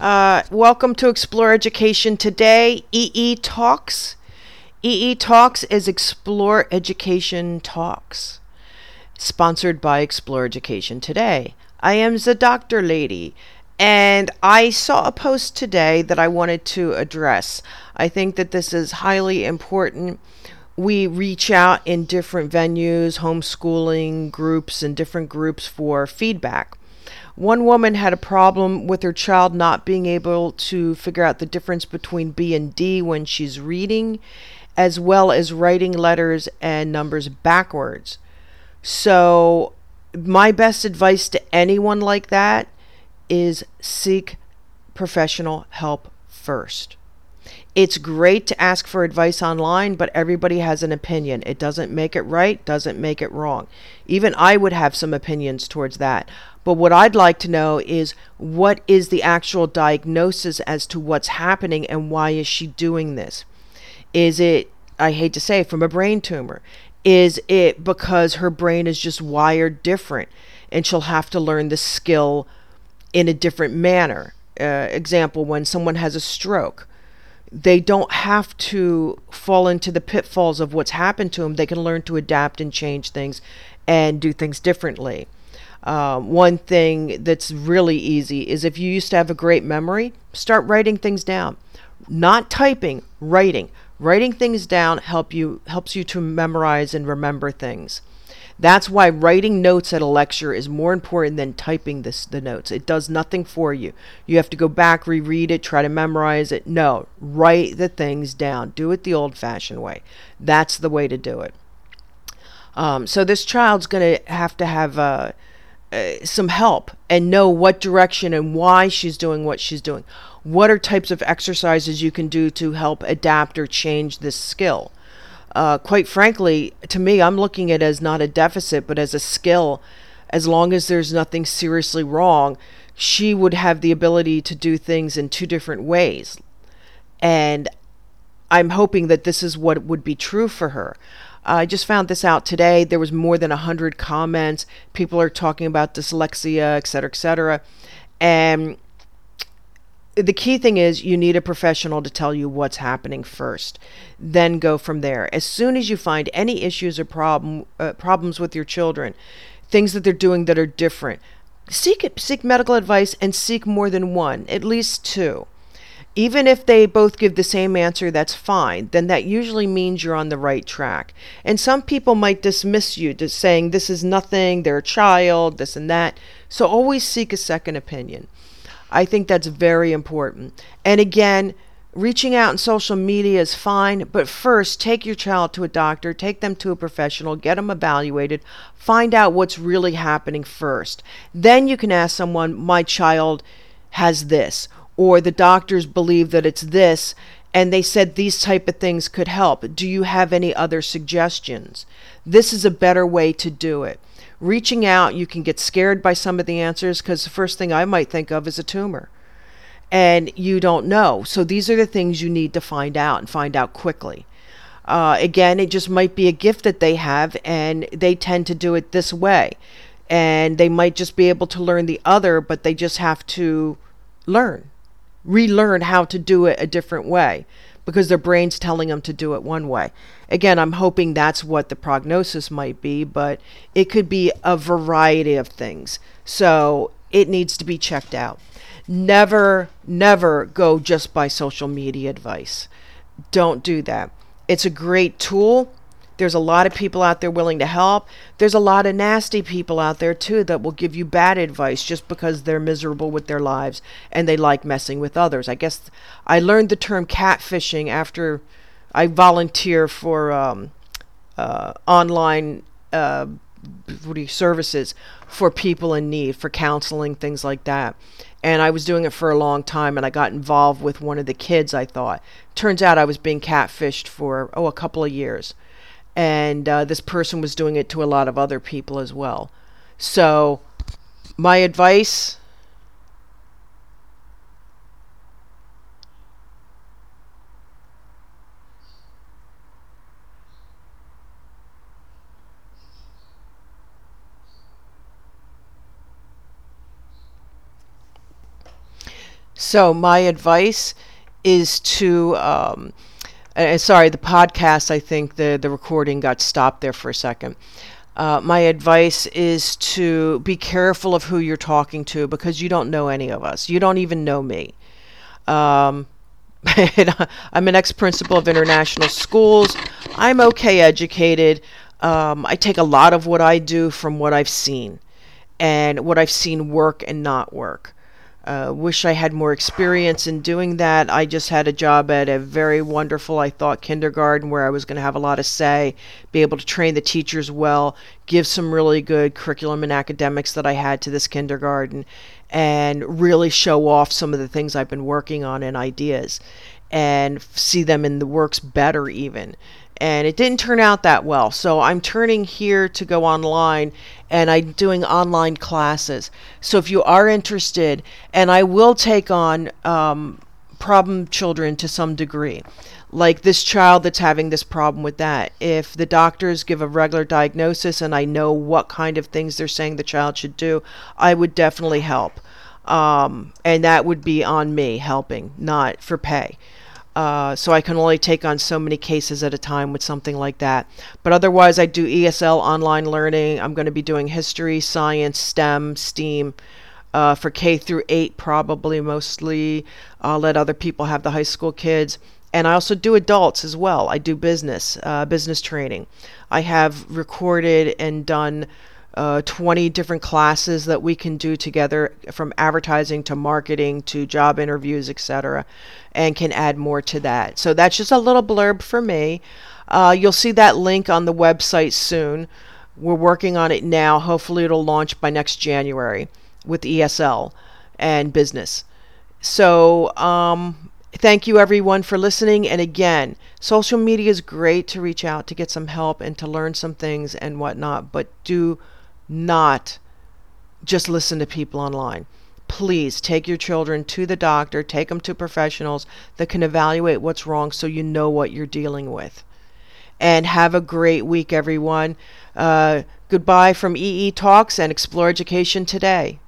Welcome to Explore Education Today, EE Talks. EE Talks is Explore Education Talks, sponsored by Explore Education Today. I am the Doctor Lady, and I saw a post today that I wanted to address. I think that this is highly important. We reach out in different venues, homeschooling groups, and different groups for feedback. One woman had a problem with her child not being able to figure out the difference between B and D when she's reading, as well as writing letters and numbers backwards. So, my best advice to anyone like that is seek professional help first. It's great to ask for advice online, but everybody has an opinion. It doesn't make it right, doesn't make it wrong. Even I would have some opinions towards that. But what I'd like to know is, what is the actual diagnosis as to what's happening and why is she doing this? Is it, I hate to say, from a brain tumor? Is it because her brain is just wired different and she'll have to learn the skill in a different manner? Example, when someone has a stroke, they don't have to fall into the pitfalls of what's happened to them. They can learn to adapt and change things and do things differently. One thing that's really easy is, if you used to have a great memory, start writing things down. Not typing, writing. Writing things down helps you to memorize and remember things. That's why writing notes at a lecture is more important than typing the notes. It does nothing for you. You have to go back, reread it, try to memorize it. No, write the things down. Do it the old-fashioned way. That's the way to do it. So this child's going to have some help and know what direction and why she's doing what she's doing. What are types of exercises you can do to help adapt or change this skill? Quite frankly, to me, I'm looking at it as not a deficit, but as a skill. As long as there's nothing seriously wrong, she would have the ability to do things in two different ways. And I'm hoping that this is what would be true for her. I just found this out today. There was more than 100 comments. People are talking about dyslexia, et cetera, et cetera. And the key thing is, you need a professional to tell you what's happening first. Then go from there. As soon as you find any issues or problems with your children, things that they're doing that are different, seek medical advice, and seek more than one, at least two. Even if they both give the same answer, that's fine. Then that usually means you're on the right track. And some people might dismiss you, just saying this is nothing, they're a child, this and that. So always seek a second opinion. I think that's very important. And again, reaching out in social media is fine, but first take your child to a doctor, take them to a professional, get them evaluated, find out what's really happening first. Then you can ask someone, my child has this, or the doctors believe that it's this, and they said these type of things could help. Do you have any other suggestions? This is a better way to do it. Reaching out, you can get scared by some of the answers, because the first thing I might think of is a tumor. And you don't know. So these are the things you need to find out, and find out quickly. Again, it just might be a gift that they have, and they tend to do it this way. And they might just be able to learn the other, but they just have to relearn how to do it a different way, because their brain's telling them to do it one way. Again, I'm hoping that's what the prognosis might be, but it could be a variety of things. So it needs to be checked out. Never, never go just by social media advice. Don't do that. It's a great tool. There's a lot of people out there willing to help. There's a lot of nasty people out there too that will give you bad advice just because they're miserable with their lives and they like messing with others. I guess I learned the term catfishing after I volunteer for online services for people in need, for counseling, things like that. And I was doing it for a long time, and I got involved with one of the kids, I thought. Turns out I was being catfished for, a couple of years. And this person was doing it to a lot of other people as well. So my advice, So my advice is to, sorry, the podcast, I think the recording got stopped there for a second. My advice is to be careful of who you're talking to, because you don't know any of us. You don't even know me. Um, I'm an ex-principal of international schools. I'm okay educated. I take a lot of what I do from what I've seen, and what I've seen work and not work. Wish I had more experience in doing that. I just had a job at a very wonderful, I thought, kindergarten, where I was going to have a lot of say, be able to train the teachers well, give some really good curriculum and academics that I had to this kindergarten, and really show off some of the things I've been working on and ideas, and see them in the works better even. And it didn't turn out that well. So I'm turning here to go online, and I'm doing online classes. So if you are interested, and I will take on problem children to some degree, like this child that's having this problem with that. If the doctors give a regular diagnosis and I know what kind of things they're saying the child should do, I would definitely help. And that would be on me helping, not for pay. So I can only take on so many cases at a time with something like that. But otherwise, I do ESL online learning. I'm going to be doing history, science, STEM, STEAM, for K through 8 probably mostly. I'll let other people have the high school kids. And I also do adults as well. I do business training. I have recorded and done 20 different classes that we can do together, from advertising to marketing to job interviews, etc., and can add more to that. So that's just a little blurb for me. You'll see that link on the website soon. We're working on it now. Hopefully it'll launch by next January with ESL and business. So thank you everyone for listening. And again, social media is great to reach out to get some help and to learn some things and whatnot, but do not just listen to people online. Please take your children to the doctor, take them to professionals that can evaluate what's wrong, so you know what you're dealing with. And have a great week, everyone. Goodbye from EE Talks and Explore Education Today.